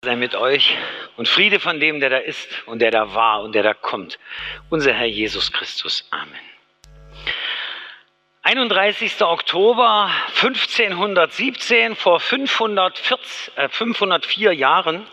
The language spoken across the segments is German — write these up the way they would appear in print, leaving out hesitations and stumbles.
Sei mit euch und Friede von dem, der da ist und der da war und der da kommt. Unser Herr Jesus Christus. Amen. 31. Oktober 1517, vor 504 Jahren.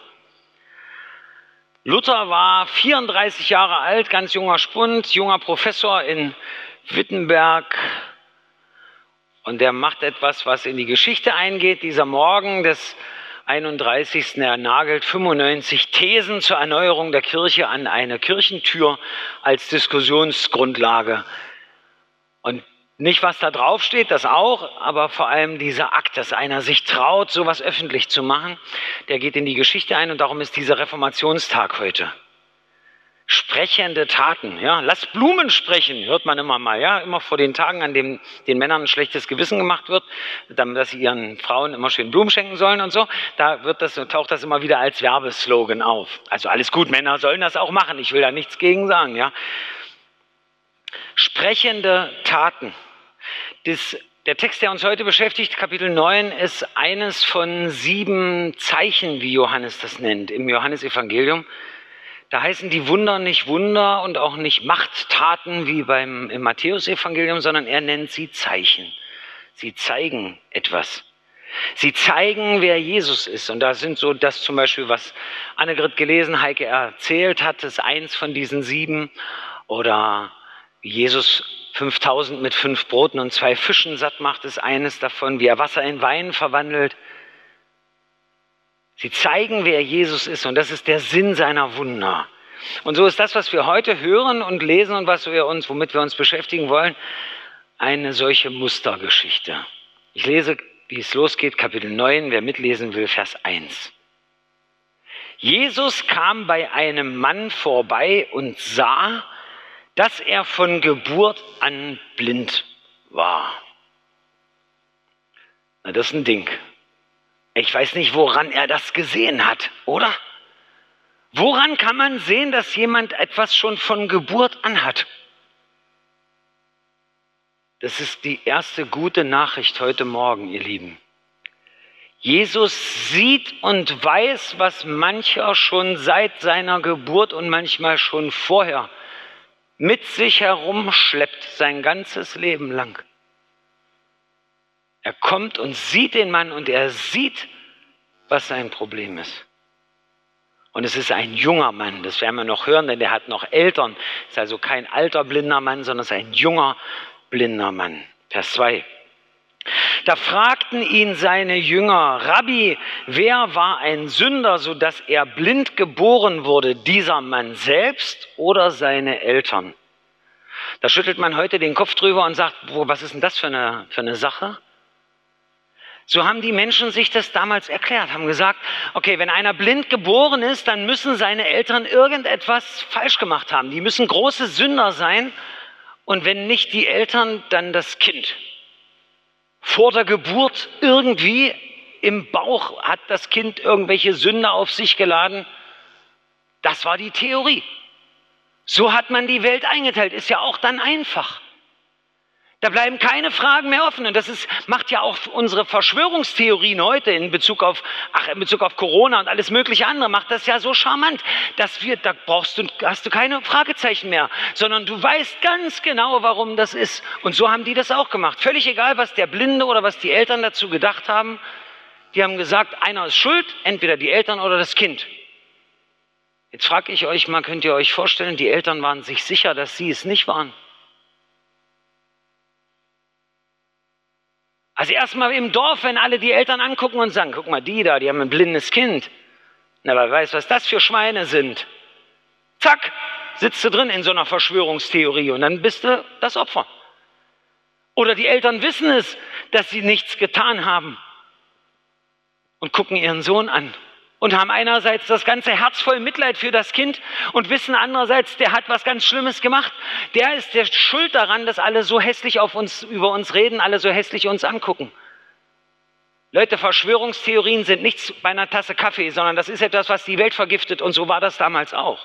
Luther war 34 Jahre alt, ganz junger Spund, junger Professor in Wittenberg. Und der macht etwas, was in die Geschichte eingeht. Dieser Morgen des 31. Er nagelt 95 Thesen zur Erneuerung der Kirche an eine Kirchentür als Diskussionsgrundlage. Und nicht, was da drauf steht, das auch, aber vor allem dieser Akt, dass einer sich traut, sowas öffentlich zu machen, der geht in die Geschichte ein und darum ist dieser Reformationstag heute. Sprechende Taten, ja, lass Blumen sprechen, hört man immer mal, ja, immer vor den Tagen, an denen den Männern ein schlechtes Gewissen gemacht wird, damit dass sie ihren Frauen immer schön Blumen schenken sollen und so, taucht das immer wieder als Werbeslogan auf. Also alles gut, Männer sollen das auch machen, ich will da nichts gegen sagen, ja. Sprechende Taten. Der Text, der uns heute beschäftigt, Kapitel 9, ist eines von 7 Zeichen, wie Johannes das nennt, im Johannesevangelium. Da heißen die Wunder nicht Wunder und auch nicht Machttaten wie im Matthäusevangelium, sondern er nennt sie Zeichen. Sie zeigen etwas. Sie zeigen, wer Jesus ist. Und da sind so das zum Beispiel, was Annegret gelesen, Heike erzählt hat, ist eins von diesen 7. Oder wie Jesus 5000 mit 5 Broten und 2 Fischen satt macht, ist eines davon, wie er Wasser in Wein verwandelt. Sie zeigen, wer Jesus ist, und das ist der Sinn seiner Wunder. Und so ist das, was wir heute hören und lesen und womit wir uns beschäftigen wollen, eine solche Mustergeschichte. Ich lese, wie es losgeht, Kapitel 9, wer mitlesen will, Vers 1. Jesus kam bei einem Mann vorbei und sah, dass er von Geburt an blind war. Na, das ist ein Ding. Ich weiß nicht, woran er das gesehen hat, oder? Woran kann man sehen, dass jemand etwas schon von Geburt an hat? Das ist die erste gute Nachricht heute Morgen, ihr Lieben. Jesus sieht und weiß, was mancher schon seit seiner Geburt und manchmal schon vorher mit sich herumschleppt, sein ganzes Leben lang. Er kommt und sieht den Mann und er sieht, was sein Problem ist. Und es ist ein junger Mann, das werden wir noch hören, denn der hat noch Eltern. Es ist also kein alter blinder Mann, sondern es ist ein junger blinder Mann. Vers 2. Da fragten ihn seine Jünger: Rabbi, wer war ein Sünder, sodass er blind geboren wurde, dieser Mann selbst oder seine Eltern? Da schüttelt man heute den Kopf drüber und sagt, was ist denn das für eine Sache? So haben die Menschen sich das damals erklärt, haben gesagt, okay, wenn einer blind geboren ist, dann müssen seine Eltern irgendetwas falsch gemacht haben. Die müssen große Sünder sein und wenn nicht die Eltern, dann das Kind. Vor der Geburt irgendwie im Bauch hat das Kind irgendwelche Sünde auf sich geladen. Das war die Theorie. So hat man die Welt eingeteilt, ist ja auch dann einfach. Da bleiben keine Fragen mehr offen. Und das macht ja auch unsere Verschwörungstheorien heute in Bezug auf Corona und alles mögliche andere, macht das ja so charmant, dass hast du keine Fragezeichen mehr, sondern du weißt ganz genau, warum das ist. Und so haben die das auch gemacht. Völlig egal, was der Blinde oder was die Eltern dazu gedacht haben. Die haben gesagt, einer ist schuld, entweder die Eltern oder das Kind. Jetzt frage ich euch mal, könnt ihr euch vorstellen, die Eltern waren sich sicher, dass sie es nicht waren? Also erstmal im Dorf, wenn alle die Eltern angucken und sagen, guck mal, die haben ein blindes Kind. Na, wer weiß, was das für Schweine sind. Zack, sitzt du drin in so einer Verschwörungstheorie und dann bist du das Opfer. Oder die Eltern wissen es, dass sie nichts getan haben und gucken ihren Sohn an und haben einerseits das ganze Herz voll Mitleid für das Kind und wissen andererseits, der hat was ganz Schlimmes gemacht. Der ist der Schuld daran, dass alle so hässlich über uns reden, alle so hässlich uns angucken. Leute, Verschwörungstheorien sind nichts bei einer Tasse Kaffee, sondern das ist etwas, was die Welt vergiftet und so war das damals auch.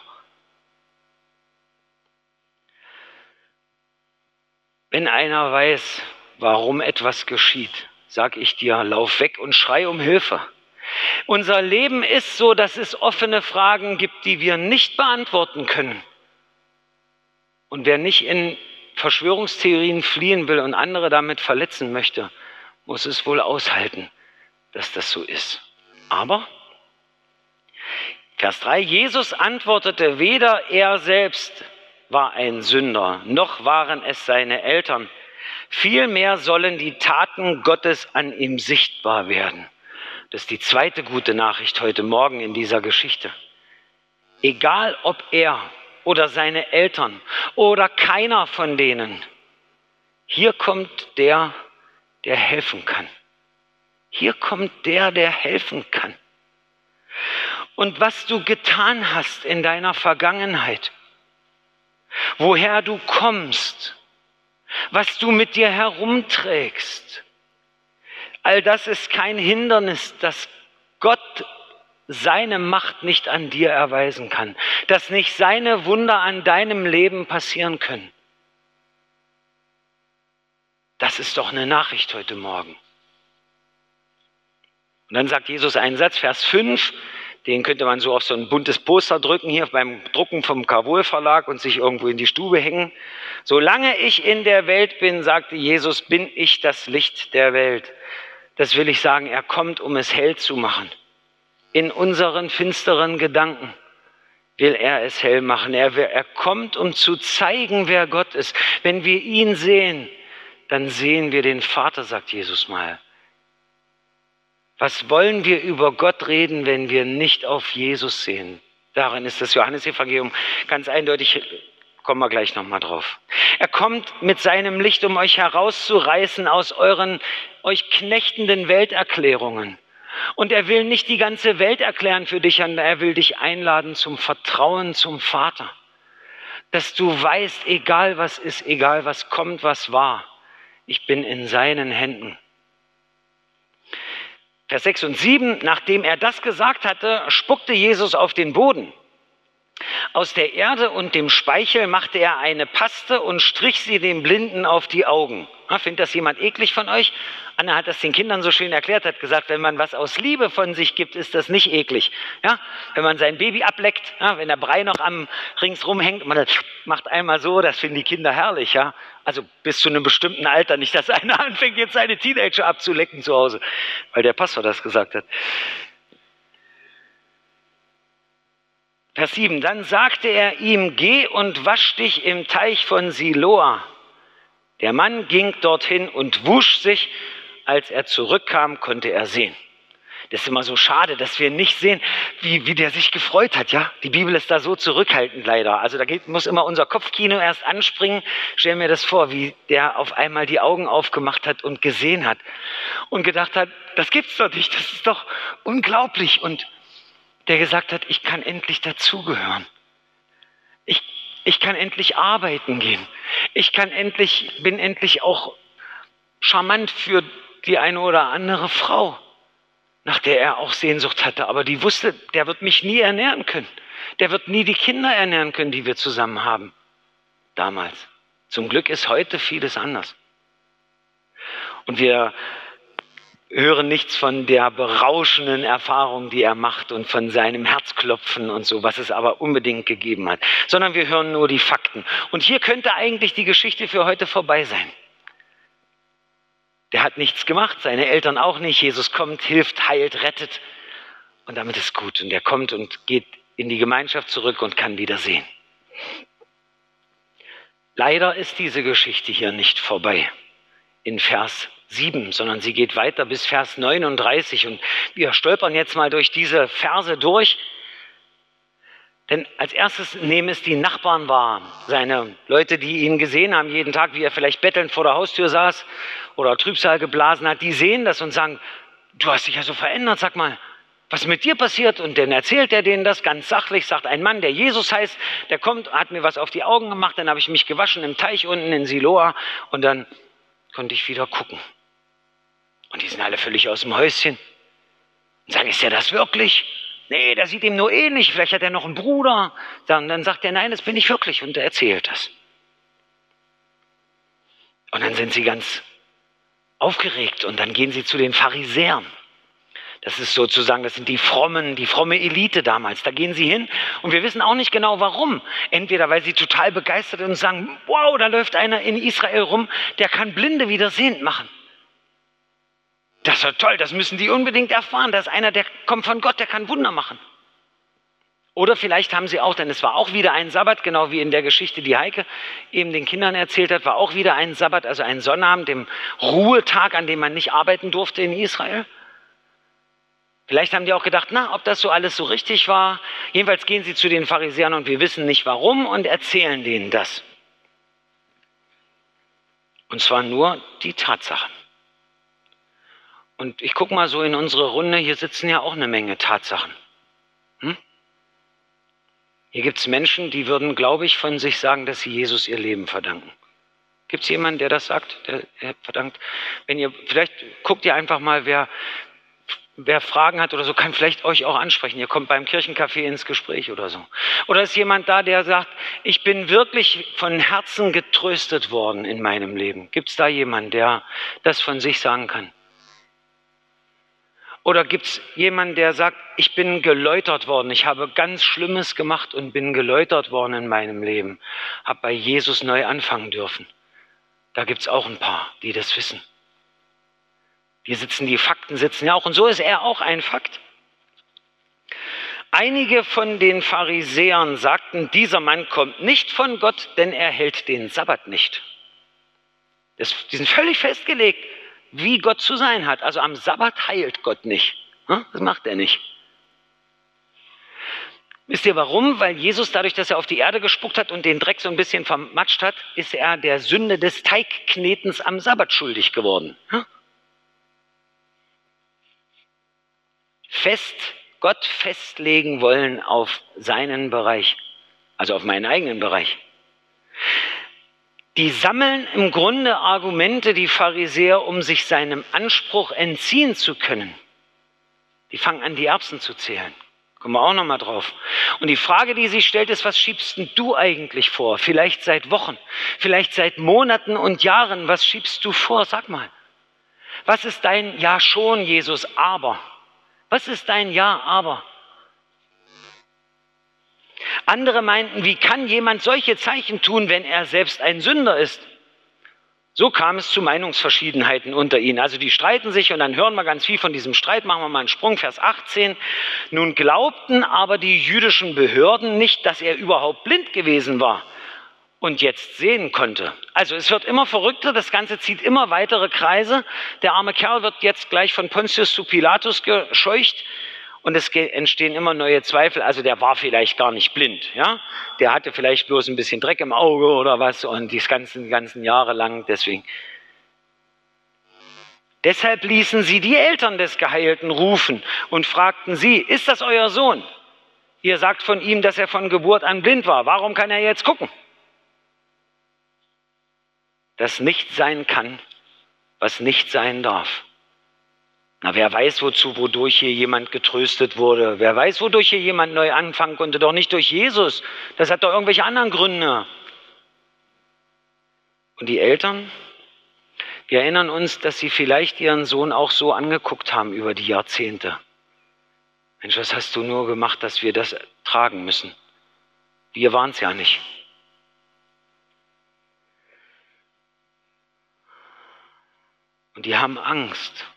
Wenn einer weiß, warum etwas geschieht, sag ich dir, lauf weg und schrei um Hilfe. Unser Leben ist so, dass es offene Fragen gibt, die wir nicht beantworten können. Und wer nicht in Verschwörungstheorien fliehen will und andere damit verletzen möchte, muss es wohl aushalten, dass das so ist. Aber, Vers 3, Jesus antwortete, weder er selbst war ein Sünder, noch waren es seine Eltern. Vielmehr sollen die Taten Gottes an ihm sichtbar werden. Das ist die zweite gute Nachricht heute Morgen in dieser Geschichte. Egal ob er oder seine Eltern oder keiner von denen, hier kommt der, der helfen kann. Hier kommt der, der helfen kann. Und was du getan hast in deiner Vergangenheit, woher du kommst, was du mit dir herumträgst, all das ist kein Hindernis, dass Gott seine Macht nicht an dir erweisen kann, dass nicht seine Wunder an deinem Leben passieren können. Das ist doch eine Nachricht heute Morgen. Und dann sagt Jesus einen Satz, Vers 5, den könnte man so auf so ein buntes Poster drücken, hier beim Drucken vom Carwohl Verlag und sich irgendwo in die Stube hängen. Solange ich in der Welt bin, sagte Jesus, bin ich das Licht der Welt. Das will ich sagen, er kommt, um es hell zu machen. In unseren finsteren Gedanken will er es hell machen. Er kommt, um zu zeigen, wer Gott ist. Wenn wir ihn sehen, dann sehen wir den Vater, sagt Jesus mal. Was wollen wir über Gott reden, wenn wir nicht auf Jesus sehen? Darin ist das Johannesevangelium ganz eindeutig, kommen wir gleich nochmal drauf. Er kommt mit seinem Licht, um euch herauszureißen aus euren euch knechtenden Welterklärungen. Und er will nicht die ganze Welt erklären für dich, sondern er will dich einladen zum Vertrauen zum Vater. Dass du weißt, egal was ist, egal was kommt, was war, ich bin in seinen Händen. Vers 6 und 7, nachdem er das gesagt hatte, spuckte Jesus auf den Boden. Aus der Erde und dem Speichel machte er eine Paste und strich sie dem Blinden auf die Augen. Findet das jemand eklig von euch? Anna hat das den Kindern so schön erklärt, hat gesagt, wenn man was aus Liebe von sich gibt, ist das nicht eklig. Ja? Wenn man sein Baby ableckt, ja? Wenn der Brei noch am ringsrum hängt, man macht einmal so, das finden die Kinder herrlich. Ja? Also bis zu einem bestimmten Alter, nicht, dass einer anfängt, jetzt seine Teenager abzulecken zu Hause, weil der Pastor das gesagt hat. Vers 7, dann sagte er ihm, geh und wasch dich im Teich von Siloa. Der Mann ging dorthin und wusch sich. Als er zurückkam, konnte er sehen. Das ist immer so schade, dass wir nicht sehen, wie der sich gefreut hat. Ja? Die Bibel ist da so zurückhaltend leider. Also da muss immer unser Kopfkino erst anspringen. Stell mir das vor, wie der auf einmal die Augen aufgemacht hat und gesehen hat. Und gedacht hat, das gibt's doch nicht, das ist doch unglaublich. Und der gesagt hat, ich kann endlich dazugehören. Ich kann endlich arbeiten gehen. Bin endlich auch charmant für die eine oder andere Frau, nach der er auch Sehnsucht hatte. Aber die wusste, der wird mich nie ernähren können. Der wird nie die Kinder ernähren können, die wir zusammen haben. Damals. Zum Glück ist heute vieles anders. Und wir hören nichts von der berauschenden Erfahrung, die er macht und von seinem Herzklopfen und so, was es aber unbedingt gegeben hat. Sondern wir hören nur die Fakten. Und hier könnte eigentlich die Geschichte für heute vorbei sein. Der hat nichts gemacht, seine Eltern auch nicht. Jesus kommt, hilft, heilt, rettet und damit ist gut. Und er kommt und geht in die Gemeinschaft zurück und kann wieder sehen. Leider ist diese Geschichte hier nicht vorbei in Vers 7, sondern sie geht weiter bis Vers 39. Und wir stolpern jetzt mal durch diese Verse durch. Denn als erstes nehmen es die Nachbarn wahr, seine Leute, die ihn gesehen haben jeden Tag, wie er vielleicht bettelnd vor der Haustür saß oder Trübsal geblasen hat, die sehen das und sagen, du hast dich ja so verändert, sag mal, was ist mit dir passiert? Und dann erzählt er denen das ganz sachlich, sagt ein Mann, der Jesus heißt, der kommt, hat mir was auf die Augen gemacht, dann habe ich mich gewaschen im Teich unten in Siloa und dann konnte ich wieder gucken. Und die sind alle völlig aus dem Häuschen und sagen, ist der das wirklich? Nee, der sieht ihm nur ähnlich, vielleicht hat er noch einen Bruder. Dann sagt er, nein, das bin ich wirklich und er erzählt das. Und dann sind sie ganz aufgeregt und dann gehen sie zu den Pharisäern. Das ist sozusagen, das sind die fromme Elite damals. Da gehen sie hin und wir wissen auch nicht genau warum. Entweder weil sie total begeistert sind und sagen, wow, da läuft einer in Israel rum, der kann Blinde wieder sehend machen. Das ist ja toll, das müssen die unbedingt erfahren. Da ist einer, der kommt von Gott, der kann Wunder machen. Oder vielleicht haben sie auch, denn es war auch wieder ein Sabbat, genau wie in der Geschichte, die Heike eben den Kindern erzählt hat, war auch wieder ein Sabbat, also ein Sonnabend, dem Ruhetag, an dem man nicht arbeiten durfte in Israel. Vielleicht haben die auch gedacht, ob das so alles so richtig war. Jedenfalls gehen sie zu den Pharisäern und wir wissen nicht warum und erzählen denen das. Und zwar nur die Tatsachen. Und ich gucke mal so in unsere Runde, hier sitzen ja auch eine Menge Tatsachen. Hier gibt es Menschen, die würden, glaube ich, von sich sagen, dass sie Jesus ihr Leben verdanken. Gibt es jemanden, der das sagt, der verdankt? Vielleicht guckt ihr einfach mal, wer Fragen hat oder so, kann vielleicht euch auch ansprechen. Ihr kommt beim Kirchencafé ins Gespräch oder so. Oder ist jemand da, der sagt, ich bin wirklich von Herzen getröstet worden in meinem Leben? Gibt es da jemanden, der das von sich sagen kann? Oder gibt es jemanden, der sagt, ich bin geläutert worden, ich habe ganz Schlimmes gemacht und bin geläutert worden in meinem Leben, habe bei Jesus neu anfangen dürfen? Da gibt es auch ein paar, die das wissen. Die Fakten sitzen ja auch, und so ist er auch ein Fakt. Einige von den Pharisäern sagten, dieser Mann kommt nicht von Gott, denn er hält den Sabbat nicht. Die sind völlig festgelegt, wie Gott zu sein hat. Also am Sabbat heilt Gott nicht. Das macht er nicht. Wisst ihr warum? Weil Jesus, dadurch, dass er auf die Erde gespuckt hat und den Dreck so ein bisschen vermatscht hat, ist er der Sünde des Teigknetens am Sabbat schuldig geworden. Gott festlegen wollen auf seinen Bereich, also auf meinen eigenen Bereich. Die sammeln im Grunde Argumente, die Pharisäer, um sich seinem Anspruch entziehen zu können. Die fangen an, die Erbsen zu zählen. Kommen wir auch noch mal drauf. Und die Frage, die sich stellt, ist, was schiebst denn du eigentlich vor? Vielleicht seit Wochen, vielleicht seit Monaten und Jahren. Was schiebst du vor? Sag mal. Was ist dein Ja schon, Jesus, aber? Was ist dein Ja, aber? Andere meinten, wie kann jemand solche Zeichen tun, wenn er selbst ein Sünder ist? So kam es zu Meinungsverschiedenheiten unter ihnen. Also die streiten sich und dann hören wir ganz viel von diesem Streit. Machen wir mal einen Sprung, Vers 18. Nun glaubten aber die jüdischen Behörden nicht, dass er überhaupt blind gewesen war und jetzt sehen konnte. Also es wird immer verrückter, das Ganze zieht immer weitere Kreise. Der arme Kerl wird jetzt gleich von Pontius zu Pilatus gescheucht. Und es entstehen immer neue Zweifel. Also der war vielleicht gar nicht blind. Ja? Der hatte vielleicht bloß ein bisschen Dreck im Auge oder was und die ganzen Jahre lang deswegen. Deshalb ließen sie die Eltern des Geheilten rufen und fragten sie, ist das euer Sohn? Ihr sagt von ihm, dass er von Geburt an blind war. Warum kann er jetzt gucken? Das nicht sein kann, was nicht sein darf. Na, wer weiß, wodurch hier jemand getröstet wurde. Wer weiß, wodurch hier jemand neu anfangen konnte. Doch nicht durch Jesus. Das hat doch irgendwelche anderen Gründe. Und die Eltern, wir erinnern uns, dass sie vielleicht ihren Sohn auch so angeguckt haben über die Jahrzehnte. Mensch, was hast du nur gemacht, dass wir das tragen müssen? Wir waren es ja nicht. Und die haben Angst.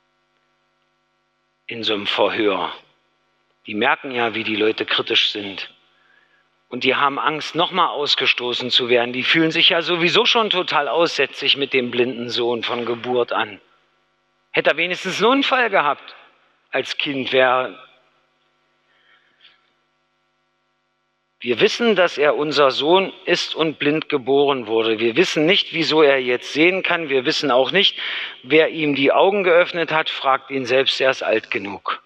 In so einem Verhör. Die merken ja, wie die Leute kritisch sind. Und die haben Angst, nochmal ausgestoßen zu werden. Die fühlen sich ja sowieso schon total aussätzig mit dem blinden Sohn von Geburt an. Hätte er wenigstens einen Unfall gehabt als Kind, Wir wissen, dass er unser Sohn ist und blind geboren wurde. Wir wissen nicht, wieso er jetzt sehen kann. Wir wissen auch nicht, wer ihm die Augen geöffnet hat. Fragt ihn selbst, er ist alt genug.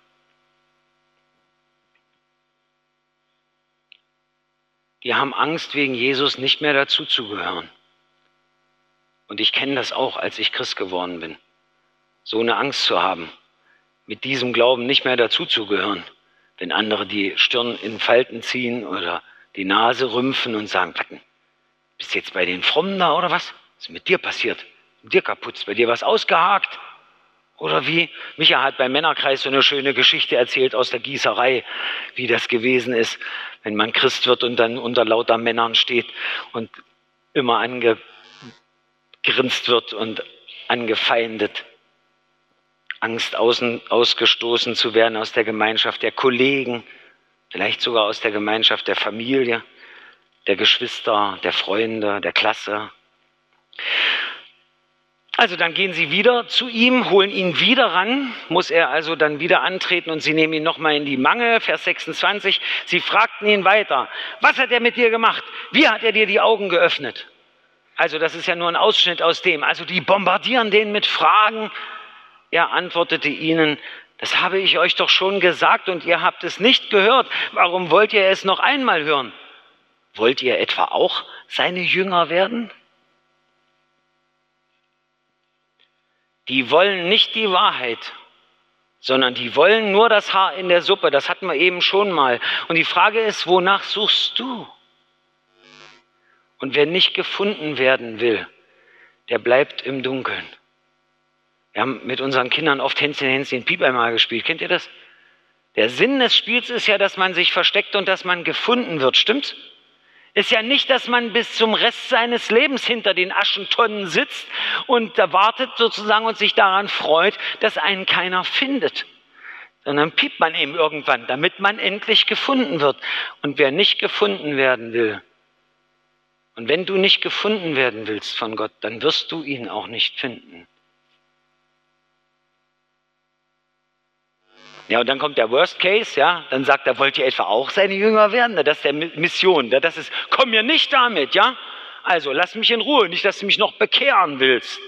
Die haben Angst, wegen Jesus nicht mehr dazuzugehören. Und ich kenne das auch, als ich Christ geworden bin. So eine Angst zu haben, mit diesem Glauben nicht mehr dazuzugehören. Wenn andere die Stirn in Falten ziehen oder die Nase rümpfen und sagen, bist du jetzt bei den Frommen da oder was? Was ist mit dir passiert? Mit dir kaputt? Ist bei dir was ausgehakt? Oder wie Micha hat beim Männerkreis so eine schöne Geschichte erzählt aus der Gießerei, wie das gewesen ist, wenn man Christ wird und dann unter lauter Männern steht und immer angegrinst wird und angefeindet. Angst, ausgestoßen zu werden aus der Gemeinschaft der Kollegen, vielleicht sogar aus der Gemeinschaft der Familie, der Geschwister, der Freunde, der Klasse. Also dann gehen sie wieder zu ihm, holen ihn wieder ran, muss er also dann wieder antreten und sie nehmen ihn nochmal in die Mangel, Vers 26. Sie fragten ihn weiter, was hat er mit dir gemacht? Wie hat er dir die Augen geöffnet? Also das ist ja nur ein Ausschnitt aus dem. Also die bombardieren den mit Fragen. Er antwortete ihnen, das habe ich euch doch schon gesagt und ihr habt es nicht gehört. Warum wollt ihr es noch einmal hören? Wollt ihr etwa auch seine Jünger werden? Die wollen nicht die Wahrheit, sondern die wollen nur das Haar in der Suppe. Das hatten wir eben schon mal. Und die Frage ist, wonach suchst du? Und wer nicht gefunden werden will, der bleibt im Dunkeln. Wir haben mit unseren Kindern oft Hänschen Piep einmal gespielt. Kennt ihr das? Der Sinn des Spiels ist ja, dass man sich versteckt und dass man gefunden wird. Stimmt's? Ist ja nicht, dass man bis zum Rest seines Lebens hinter den Aschentonnen sitzt und da wartet sozusagen und sich daran freut, dass einen keiner findet. Sondern piept man eben irgendwann, damit man endlich gefunden wird. Und wer nicht gefunden werden will, und wenn du nicht gefunden werden willst von Gott, dann wirst du ihn auch nicht finden. Ja, und dann kommt der Worst Case, ja, dann sagt er, wollt ihr etwa auch seine Jünger werden? Das ist der Mission, das ist, komm mir nicht damit, ja? Also, lass mich in Ruhe, nicht, dass du mich noch bekehren willst.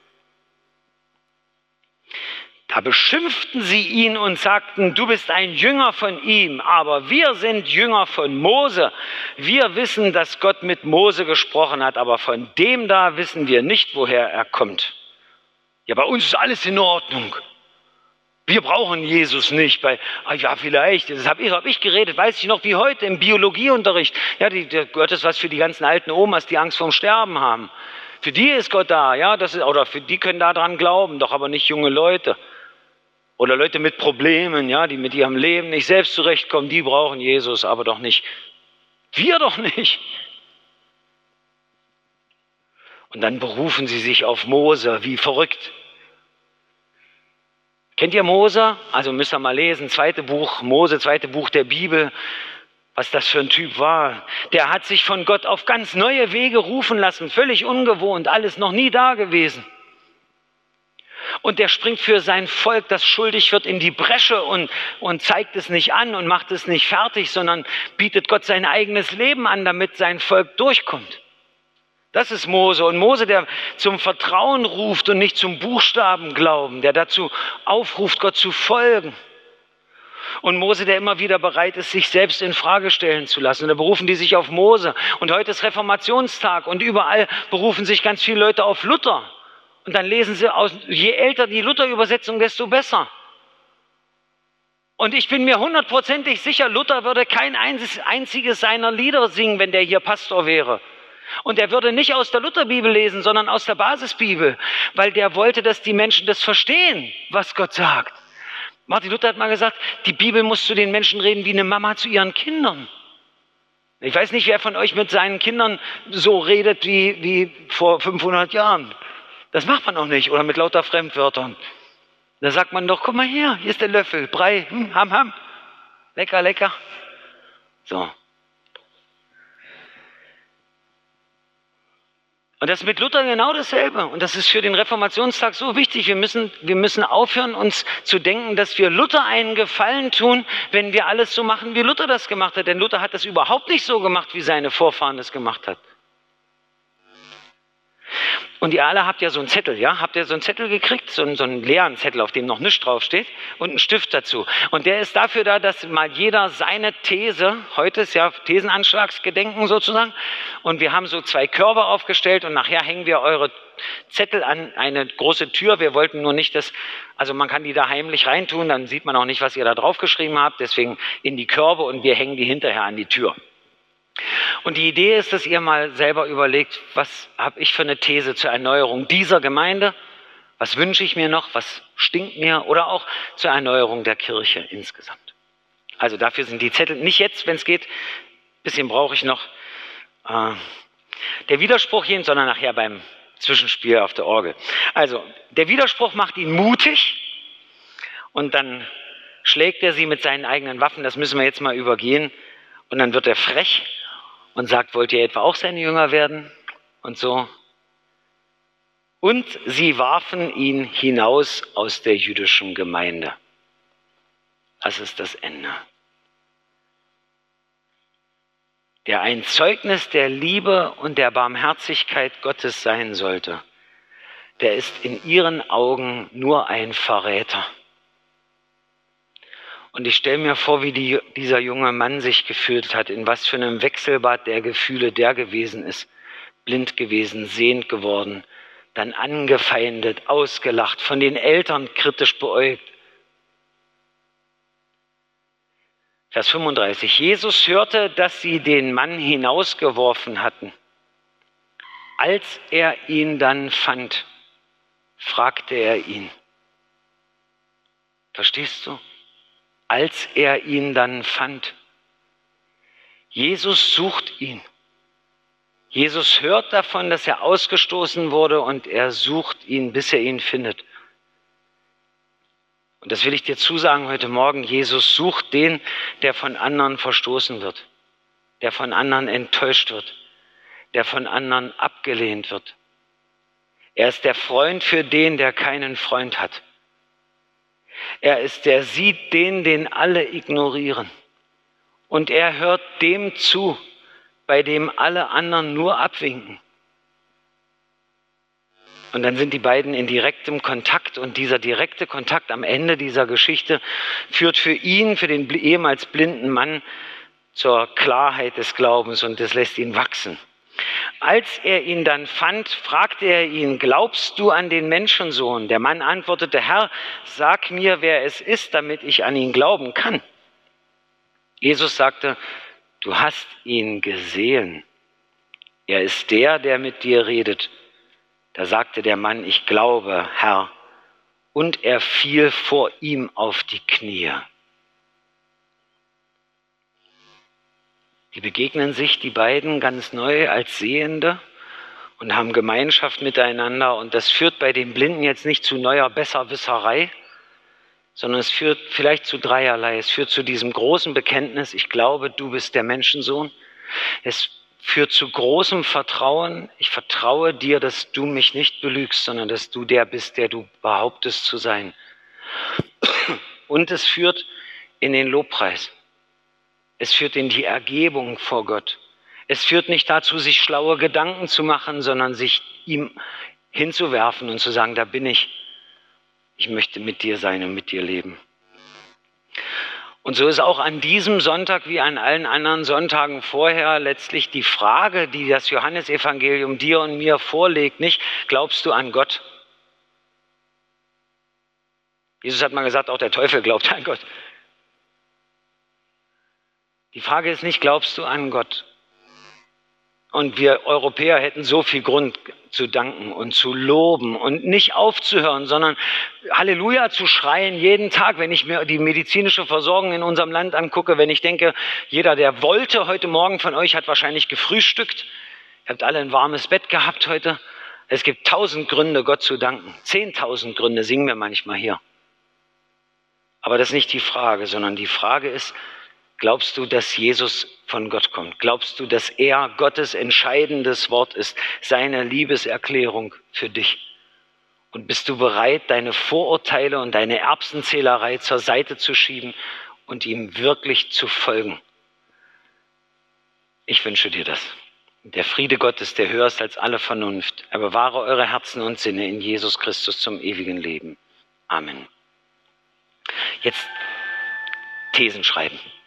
Da beschimpften sie ihn und sagten, du bist ein Jünger von ihm, aber wir sind Jünger von Mose. Wir wissen, dass Gott mit Mose gesprochen hat, aber von dem da wissen wir nicht, woher er kommt. Ja, bei uns ist alles in Ordnung. Wir brauchen Jesus nicht. Ja, vielleicht, das hab ich geredet, weiß ich noch wie heute im Biologieunterricht. Ja, Gott ist was für die ganzen alten Omas, die Angst vorm Sterben haben. Für die ist Gott da, ja, oder für die können da dran glauben, doch aber nicht junge Leute. Oder Leute mit Problemen, ja, die mit ihrem Leben nicht selbst zurechtkommen, die brauchen Jesus, aber doch nicht. Wir doch nicht. Und dann berufen sie sich auf Mose, wie verrückt. Kennt ihr Mose? Also müsst ihr mal lesen, zweite Buch Mose, zweite Buch der Bibel, was das für ein Typ war. Der hat sich von Gott auf ganz neue Wege rufen lassen, völlig ungewohnt, alles noch nie da gewesen. Und der springt für sein Volk, das schuldig wird, in die Bresche und zeigt es nicht an und macht es nicht fertig, sondern bietet Gott sein eigenes Leben an, damit sein Volk durchkommt. Das ist Mose. Und Mose, der zum Vertrauen ruft und nicht zum Buchstabenglauben, der dazu aufruft, Gott zu folgen. Und Mose, der immer wieder bereit ist, sich selbst in Frage stellen zu lassen. Und da berufen die sich auf Mose. Und heute ist Reformationstag und überall berufen sich ganz viele Leute auf Luther. Und dann lesen sie aus, je älter die Luther-Übersetzung, desto besser. Und ich bin mir 100%ig sicher, Luther würde kein einziges seiner Lieder singen, wenn der hier Pastor wäre. Und er würde nicht aus der Lutherbibel lesen, sondern aus der Basisbibel, weil der wollte, dass die Menschen das verstehen, was Gott sagt. Martin Luther hat mal gesagt, die Bibel muss zu den Menschen reden wie eine Mama zu ihren Kindern. Ich weiß nicht, wer von euch mit seinen Kindern so redet wie vor 500 Jahren. Das macht man auch nicht, oder mit lauter Fremdwörtern. Da sagt man doch, guck mal hier ist der Löffel, Brei, ham, lecker, lecker. So. Und das ist mit Luther genau dasselbe. Und das ist für den Reformationstag so wichtig. Wir müssen aufhören, uns zu denken, dass wir Luther einen Gefallen tun, wenn wir alles so machen, wie Luther das gemacht hat. Denn Luther hat das überhaupt nicht so gemacht, wie seine Vorfahren das gemacht hat. Und ihr alle habt ja so einen Zettel, ja? Habt ihr so einen Zettel gekriegt? So einen leeren Zettel, auf dem noch nichts draufsteht und einen Stift dazu. Und der ist dafür da, dass mal jeder seine These, heute ist ja Thesenanschlagsgedenken sozusagen, und wir haben so 2 Körbe aufgestellt und nachher hängen wir eure Zettel an eine große Tür. Wir wollten nur nicht, also man kann die da heimlich reintun, dann sieht man auch nicht, was ihr da draufgeschrieben habt, deswegen in die Körbe und wir hängen die hinterher an die Tür. Und die Idee ist, dass ihr mal selber überlegt, was habe ich für eine These zur Erneuerung dieser Gemeinde, Was wünsche ich mir noch? Was stinkt mir? Oder auch zur Erneuerung der Kirche insgesamt. Also dafür sind die Zettel nicht jetzt, wenn es geht. Ein bisschen brauche ich noch. Der Widerspruch hin, sondern nachher beim Zwischenspiel auf der Orgel. Also der Widerspruch macht ihn mutig und dann schlägt er sie mit seinen eigenen Waffen. Das müssen wir jetzt mal übergehen. Und dann wird er frech und sagt, wollt ihr etwa auch seine Jünger werden? Und so. Und sie warfen ihn hinaus aus der jüdischen Gemeinde. Das ist das Ende. Der ein Zeugnis der Liebe und der Barmherzigkeit Gottes sein sollte, der ist in ihren Augen nur ein Verräter. Und ich stelle mir vor, wie dieser junge Mann sich gefühlt hat, in was für einem Wechselbad der Gefühle der gewesen ist. Blind gewesen, sehend geworden, dann angefeindet, ausgelacht, von den Eltern kritisch beäugt. Vers 35. Jesus hörte, dass sie den Mann hinausgeworfen hatten. Als er ihn dann fand, fragte er ihn. Verstehst du? Als er ihn dann fand. Jesus sucht ihn. Jesus hört davon, dass er ausgestoßen wurde und er sucht ihn, bis er ihn findet. Und das will ich dir zusagen heute Morgen. Jesus sucht den, der von anderen verstoßen wird, der von anderen enttäuscht wird, der von anderen abgelehnt wird. Er ist der Freund für den, der keinen Freund hat. Der sieht den alle ignorieren. Und er hört dem zu, bei dem alle anderen nur abwinken. Und dann sind die beiden in direktem Kontakt und dieser direkte Kontakt am Ende dieser Geschichte führt für ihn, für den ehemals blinden Mann, zur Klarheit des Glaubens und das lässt ihn wachsen. Als er ihn dann fand, fragte er ihn, glaubst du an den Menschensohn? Der Mann antwortete, Herr, sag mir, wer es ist, damit ich an ihn glauben kann. Jesus sagte, du hast ihn gesehen. Er ist der mit dir redet. Da sagte der Mann, ich glaube, Herr. Und er fiel vor ihm auf die Knie. Die begegnen sich, die beiden, ganz neu als Sehende und haben Gemeinschaft miteinander. Und das führt bei den Blinden jetzt nicht zu neuer Besserwisserei, sondern es führt vielleicht zu dreierlei. Es führt zu diesem großen Bekenntnis, ich glaube, du bist der Menschensohn. Es führt zu großem Vertrauen. Ich vertraue dir, dass du mich nicht belügst, sondern dass du der bist, der du behauptest zu sein. Und es führt in den Lobpreis. Es führt in die Ergebung vor Gott. Es führt nicht dazu, sich schlaue Gedanken zu machen, sondern sich ihm hinzuwerfen und zu sagen, da bin ich. Ich möchte mit dir sein und mit dir leben. Und so ist auch an diesem Sonntag wie an allen anderen Sonntagen vorher letztlich die Frage, die das Johannesevangelium dir und mir vorlegt, nicht, glaubst du an Gott? Jesus hat mal gesagt, auch der Teufel glaubt an Gott. Die Frage ist nicht, glaubst du an Gott? Und wir Europäer hätten so viel Grund zu danken und zu loben und nicht aufzuhören, sondern Halleluja zu schreien jeden Tag, wenn ich mir die medizinische Versorgung in unserem Land angucke, wenn ich denke, jeder, der wollte heute Morgen von euch, hat wahrscheinlich gefrühstückt. Ihr habt alle ein warmes Bett gehabt heute. Es gibt 1000 Gründe, Gott zu danken. 10.000 Gründe singen wir manchmal hier. Aber das ist nicht die Frage, sondern die Frage ist, glaubst du, dass Jesus von Gott kommt? Glaubst du, dass er Gottes entscheidendes Wort ist, seine Liebeserklärung für dich? Und bist du bereit, deine Vorurteile und deine Erbsenzählerei zur Seite zu schieben und ihm wirklich zu folgen? Ich wünsche dir das. Der Friede Gottes, der höher ist als alle Vernunft, er bewahre eure Herzen und Sinne in Jesus Christus zum ewigen Leben. Amen. Jetzt Thesen schreiben.